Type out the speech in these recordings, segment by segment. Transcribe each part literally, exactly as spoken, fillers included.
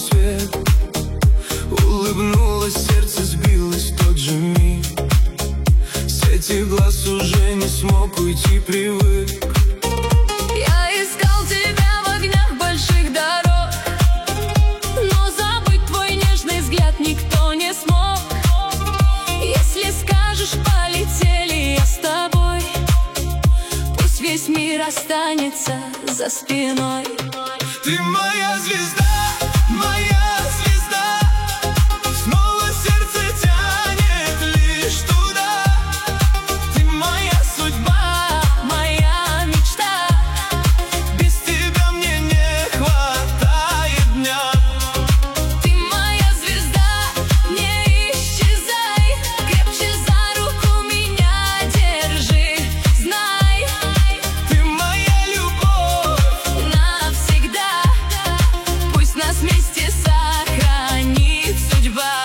свет. Улыбнулось сердце, сбилось в тот же миг. С этих глаз уже не смог уйти, привык. Я искал тебя в огнях больших дорог, но забыть твой нежный взгляд никто не смог. Если скажешь, полетели, я с тобой. Пусть весь мир останется за спиной. Ты моя звезда, моя звезда. Снова сердце тянет лишь туда. Ты моя судьба, моя мечта. без тебя мне не хватает дня. Ты моя звезда, не исчезай. Крепче за руку меня держи. Знай, Ты моя любовь навсегда. Пусть нас вместе сохранит судьба.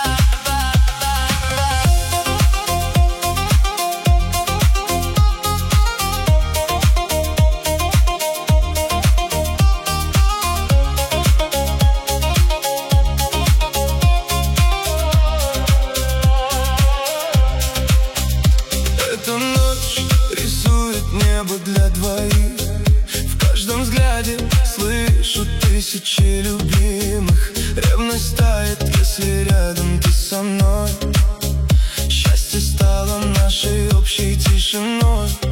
Эта ночь рисует небо для двоих. В каждом взгляде слышу тысячи любимых. Ревность тает, если рядом ты со мной. Счастье стало нашей общей тишиной.